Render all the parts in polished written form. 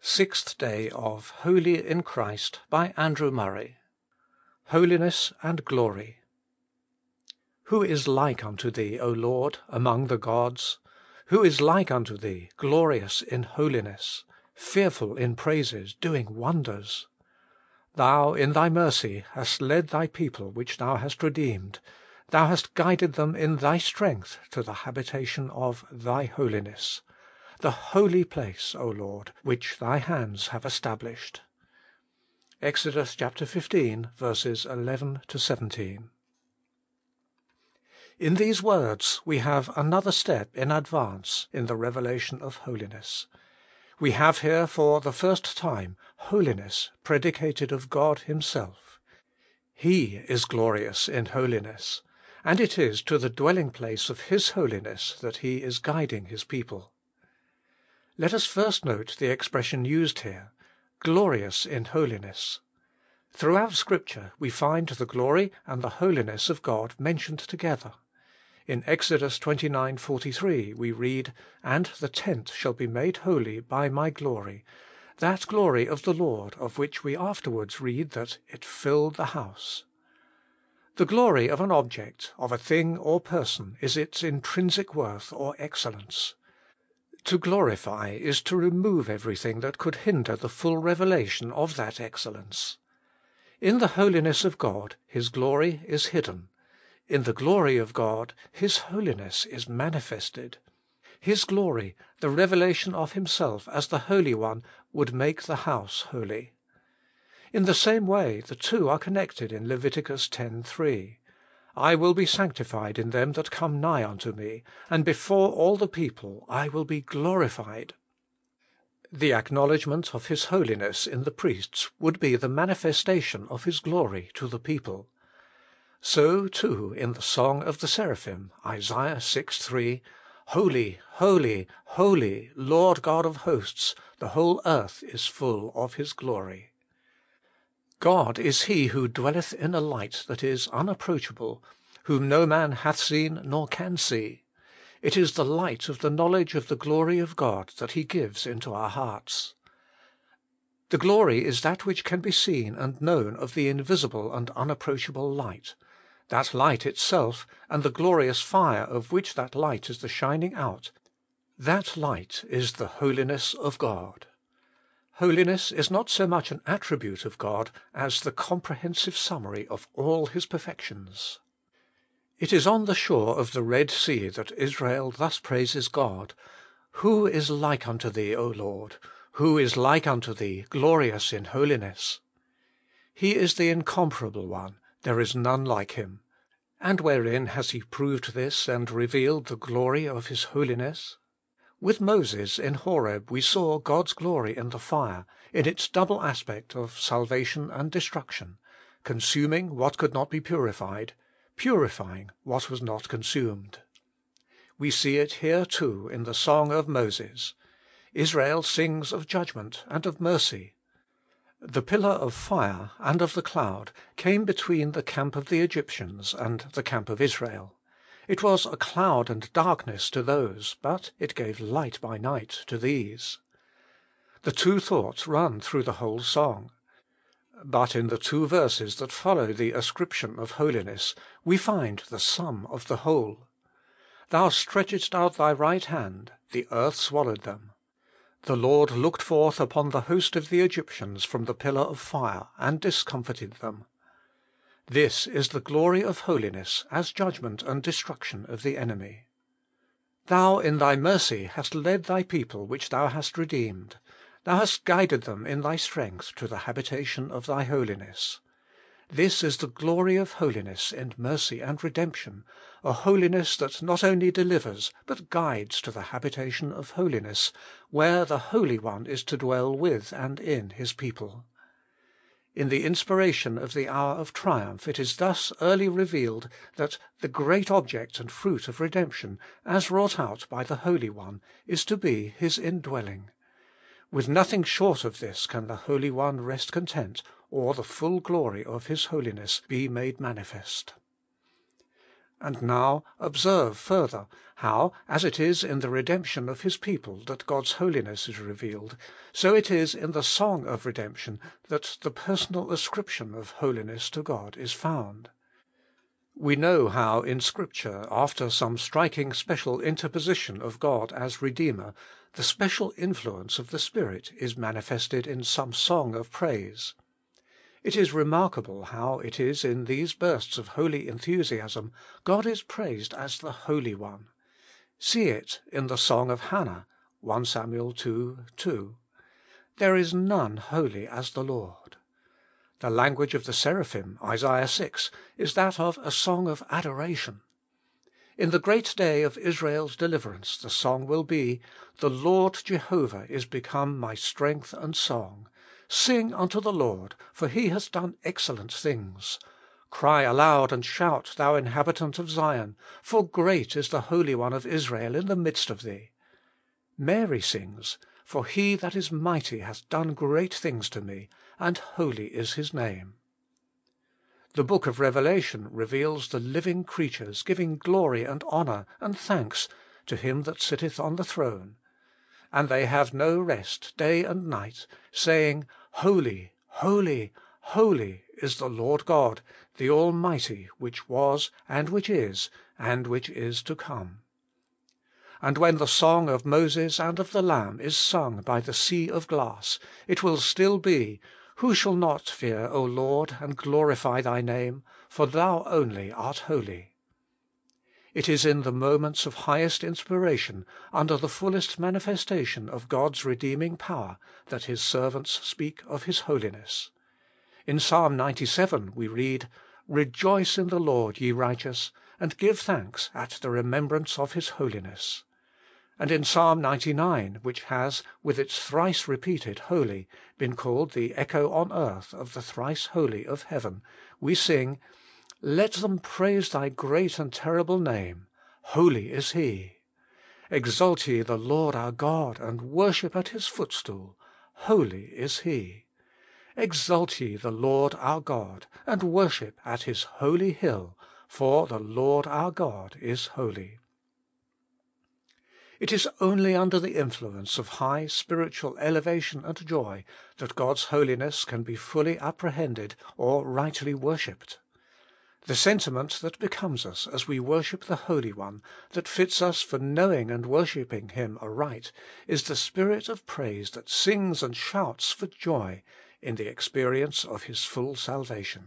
Sixth Day of Holy in Christ by Andrew Murray. Holiness and Glory. Who is like unto Thee, O Lord, among the gods? Who is like unto Thee, glorious in holiness, fearful in praises, doing wonders? Thou in Thy mercy hast led Thy people which Thou hast redeemed. Thou hast guided them in Thy strength to the habitation of Thy holiness, the holy place, O Lord, which Thy hands have established. Exodus chapter 15, verses 11 to 17. In these words we have another step in advance in the revelation of holiness. We have here for the first time holiness predicated of God Himself. He is glorious in holiness, and it is to the dwelling place of His holiness that He is guiding His people. Let us first note the expression used here, glorious in holiness. Throughout Scripture we find the glory and the holiness of God mentioned together. In Exodus 29:43 we read, "And the tent shall be made holy by my glory, that glory of the Lord, of which we afterwards read that it filled the house." The glory of an object, of a thing or person, is its intrinsic worth or excellence. To glorify is to remove everything that could hinder the full revelation of that excellence. In the holiness of God, His glory is hidden. In the glory of God, His holiness is manifested. His glory, the revelation of Himself as the Holy One, would make the house holy. In the same way, the two are connected in Leviticus 10:3. I will be sanctified in them that come nigh unto me, and before all the people I will be glorified. The acknowledgment of His holiness in the priests would be the manifestation of His glory to the people. So, too, in the Song of the Seraphim, Isaiah 6:3, Holy, holy, holy, Lord God of hosts, the whole earth is full of His glory. God is He who dwelleth in a light that is unapproachable, whom no man hath seen nor can see. It is the light of the knowledge of the glory of God that He gives into our hearts. The glory is that which can be seen and known of the invisible and unapproachable light. That light itself, and the glorious fire of which that light is the shining out, that light is the holiness of God. Holiness is not so much an attribute of God as the comprehensive summary of all His perfections. It is on the shore of the Red Sea that Israel thus praises God: Who is like unto Thee, O Lord? Who is like unto Thee, glorious in holiness? He is the incomparable One, there is none like Him. And wherein has He proved this and revealed the glory of His holiness? With Moses in Horeb we saw God's glory in the fire, in its double aspect of salvation and destruction, consuming what could not be purified, purifying what was not consumed. We see it here too in the song of Moses. Israel sings of judgment and of mercy. The pillar of fire and of the cloud came between the camp of the Egyptians and the camp of Israel. It was a cloud and darkness to those, but it gave light by night to these. The two thoughts run through the whole song. But in the two verses that follow the ascription of holiness, we find the sum of the whole. Thou stretchedst out Thy right hand, the earth swallowed them. The Lord looked forth upon the host of the Egyptians from the pillar of fire, and discomfited them. This is the glory of holiness as judgment and destruction of the enemy. Thou in Thy mercy hast led Thy people which Thou hast redeemed. Thou hast guided them in Thy strength to the habitation of Thy holiness. This is the glory of holiness in mercy and redemption, a holiness that not only delivers, but guides to the habitation of holiness, where the Holy One is to dwell with and in His people. In the inspiration of the hour of triumph it is thus early revealed that the great object and fruit of redemption, as wrought out by the Holy One, is to be His indwelling. With nothing short of this can the Holy One rest content, or the full glory of His holiness be made manifest. And now observe further how, as it is in the redemption of His people that God's holiness is revealed, so it is in the song of redemption that the personal ascription of holiness to God is found. We know how in Scripture, after some striking special interposition of God as Redeemer, the special influence of the Spirit is manifested in some song of praise. It is remarkable how it is in these bursts of holy enthusiasm God is praised as the Holy One. See it in the song of Hannah, 1 Samuel 2:2. There is none holy as the Lord. The language of the seraphim, Isaiah 6, is that of a song of adoration. In the great day of Israel's deliverance the song will be, The Lord Jehovah is become my strength and song. Sing unto the Lord, for He hath done excellent things. Cry aloud and shout, thou inhabitant of Zion, for great is the Holy One of Israel in the midst of thee. Mary sings, For He that is mighty hath done great things to me, and holy is His name. The book of Revelation reveals the living creatures giving glory and honour and thanks to Him that sitteth on the throne. And they have no rest day and night, saying, Holy, holy, holy is the Lord God, the Almighty, which was, and which is to come. And when the song of Moses and of the Lamb is sung by the sea of glass, it will still be, Who shall not fear, O Lord, and glorify Thy name? For Thou only art holy. It is in the moments of highest inspiration, under the fullest manifestation of God's redeeming power, that His servants speak of His holiness. In Psalm 97 we read, Rejoice in the Lord, ye righteous, and give thanks at the remembrance of His holiness. And in Psalm 99, which has, with its thrice repeated holy, been called the echo on earth of the thrice holy of heaven, we sing, Let them praise Thy great and terrible name. Holy is He. Exalt ye the Lord our God, and worship at His footstool. Holy is He. Exalt ye the Lord our God, and worship at His holy hill, for the Lord our God is holy. It is only under the influence of high spiritual elevation and joy that God's holiness can be fully apprehended or rightly worshipped. The sentiment that becomes us as we worship the Holy One, that fits us for knowing and worshipping Him aright, is the spirit of praise that sings and shouts for joy in the experience of His full salvation.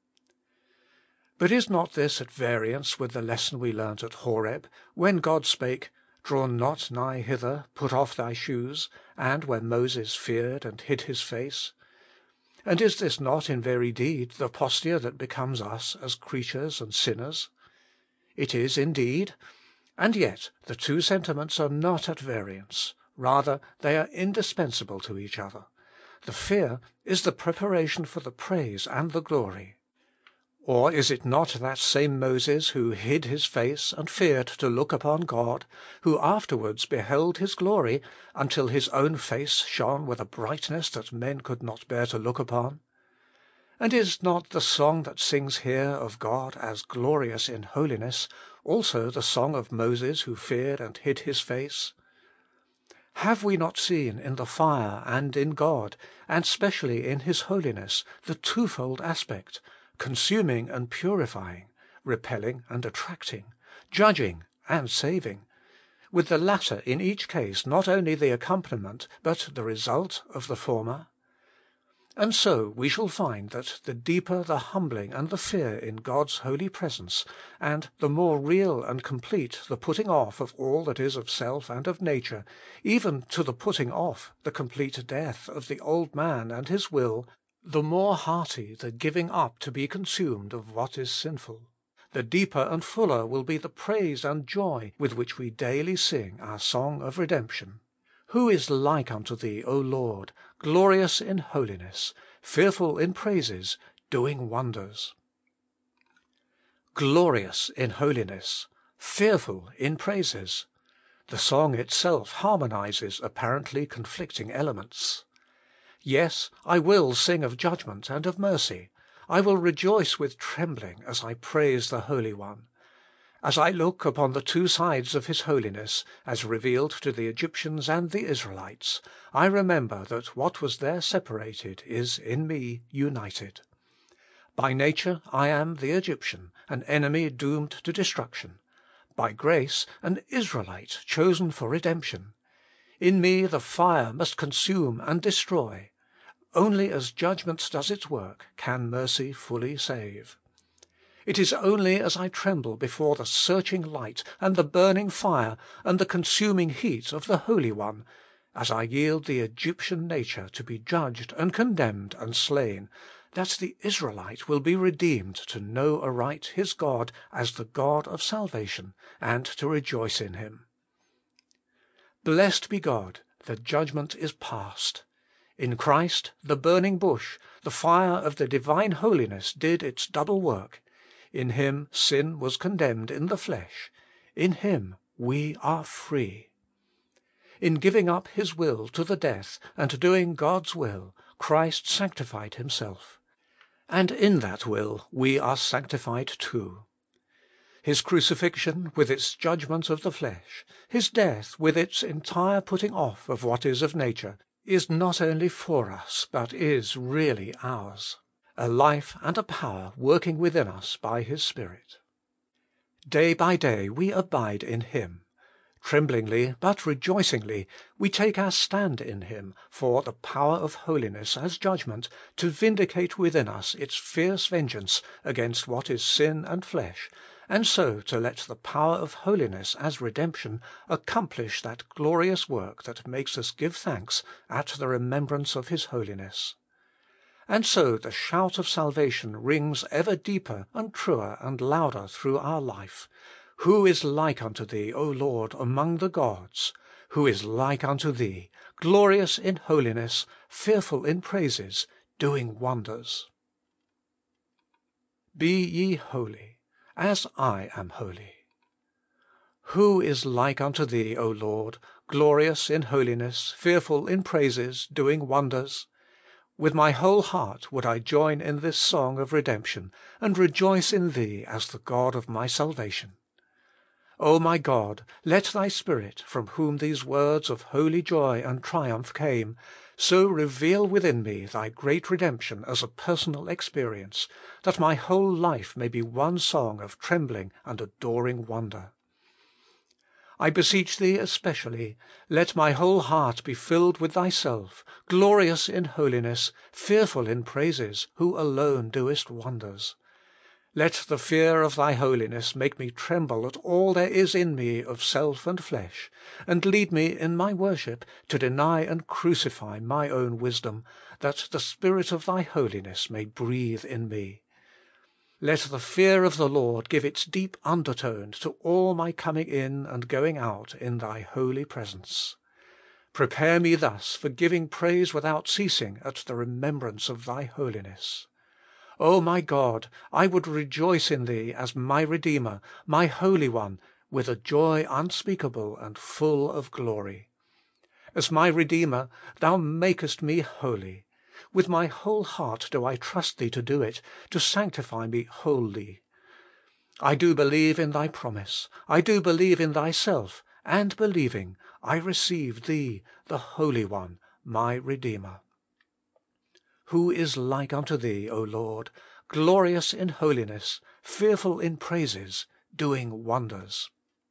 But is not this at variance with the lesson we learnt at Horeb, when God spake, Draw not nigh hither, put off thy shoes, and when Moses feared and hid his face? And is this not in very deed the posture that becomes us as creatures and sinners? It is indeed, and yet the two sentiments are not at variance, rather they are indispensable to each other. The fear is the preparation for the praise and the glory. Or is it not that same Moses who hid his face and feared to look upon God, who afterwards beheld His glory, until his own face shone with a brightness that men could not bear to look upon? And is not the song that sings here of God as glorious in holiness also the song of Moses who feared and hid his face? Have we not seen in the fire and in God, and specially in His holiness, the twofold aspect, consuming and purifying, repelling and attracting, judging and saving, with the latter in each case not only the accompaniment but the result of the former? And so we shall find that the deeper the humbling and the fear in God's holy presence, and the more real and complete the putting off of all that is of self and of nature, even to the putting off, the complete death of the old man and his will, the more hearty the giving up to be consumed of what is sinful, the deeper and fuller will be the praise and joy with which we daily sing our song of redemption. Who is like unto Thee, O Lord, glorious in holiness, fearful in praises, doing wonders? Glorious in holiness, fearful in praises. The song itself harmonizes apparently conflicting elements. Yes, I will sing of judgment and of mercy. I will rejoice with trembling as I praise the Holy One. As I look upon the two sides of His holiness, as revealed to the Egyptians and the Israelites, I remember that what was there separated is in me united. By nature I am the Egyptian, an enemy doomed to destruction. By grace, an Israelite chosen for redemption. In me the fire must consume and destroy. Only as judgment does its work can mercy fully save. It is only as I tremble before the searching light and the burning fire and the consuming heat of the Holy One, as I yield the Egyptian nature to be judged and condemned and slain, that the Israelite will be redeemed to know aright his God as the God of salvation, and to rejoice in Him. Blessed be God, the judgment is past. In Christ, the burning bush, the fire of the divine holiness did its double work. In Him sin was condemned in the flesh. In Him we are free. In giving up His will to the death and doing God's will, Christ sanctified Himself. And in that will we are sanctified too. His crucifixion with its judgment of the flesh, His death with its entire putting off of what is of nature, is not only for us, but is really ours. A life and a power working within us by His Spirit. Day by day we abide in Him. Tremblingly but rejoicingly we take our stand in Him for the power of holiness as judgment to vindicate within us its fierce vengeance against what is sin and flesh, and so to let the power of holiness as redemption accomplish that glorious work that makes us give thanks at the remembrance of His holiness. And so the shout of salvation rings ever deeper and truer and louder through our life. Who is like unto Thee, O Lord, among the gods? Who is like unto Thee, glorious in holiness, fearful in praises, doing wonders? Be ye holy, as I am holy. Who is like unto Thee, O Lord, glorious in holiness, fearful in praises, doing wonders? With my whole heart would I join in this song of redemption, and rejoice in Thee as the God of my salvation. O my God, let Thy Spirit, from whom these words of holy joy and triumph came, so reveal within me Thy great redemption as a personal experience, that my whole life may be one song of trembling and adoring wonder. I beseech Thee especially, let my whole heart be filled with Thyself, glorious in holiness, fearful in praises, who alone doest wonders. Let the fear of Thy holiness make me tremble at all there is in me of self and flesh, and lead me in my worship to deny and crucify my own wisdom, that the Spirit of Thy holiness may breathe in me. Let the fear of the Lord give its deep undertone to all my coming in and going out in Thy holy presence. Prepare me thus for giving praise without ceasing at the remembrance of Thy holiness. O my God, I would rejoice in Thee as my Redeemer, my Holy One, with a joy unspeakable and full of glory. As my Redeemer, Thou makest me holy. With my whole heart do I trust Thee to do it, to sanctify me wholly. I do believe in Thy promise, I do believe in Thyself, and believing, I receive Thee, the Holy One, my Redeemer. Who is like unto Thee, O Lord, glorious in holiness, fearful in praises, doing wonders?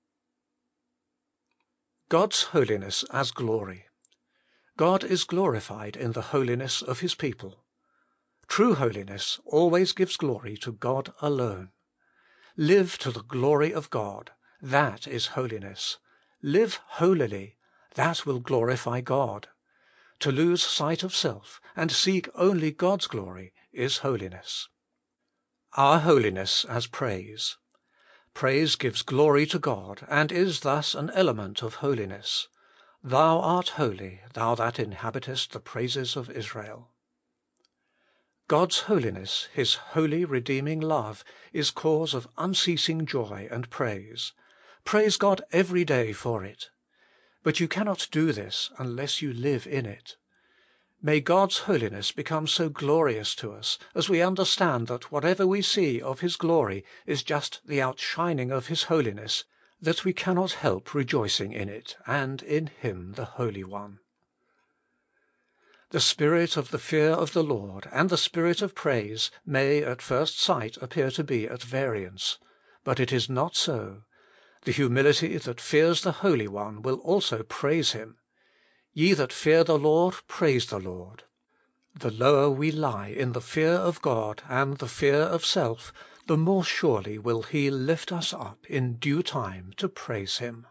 God's holiness as glory. God is glorified in the holiness of His people. True holiness always gives glory to God alone. Live to the glory of God. That is holiness. Live holily. That will glorify God. To lose sight of self and seek only God's glory is holiness. Our holiness as praise. Praise gives glory to God and is thus an element of holiness. Thou art holy, Thou that inhabitest the praises of Israel. God's holiness, His holy redeeming love, is cause of unceasing joy and praise. Praise God every day for it. But you cannot do this unless you live in it. May God's holiness become so glorious to us, as we understand that whatever we see of His glory is just the outshining of His holiness, that we cannot help rejoicing in it, and in Him the Holy One. The spirit of the fear of the Lord and the spirit of praise may at first sight appear to be at variance. But it is not so. The humility that fears the Holy One will also praise Him. Ye that fear the Lord, praise the Lord. The lower we lie in the fear of God and the fear of self, the more surely will He lift us up in due time to praise Him.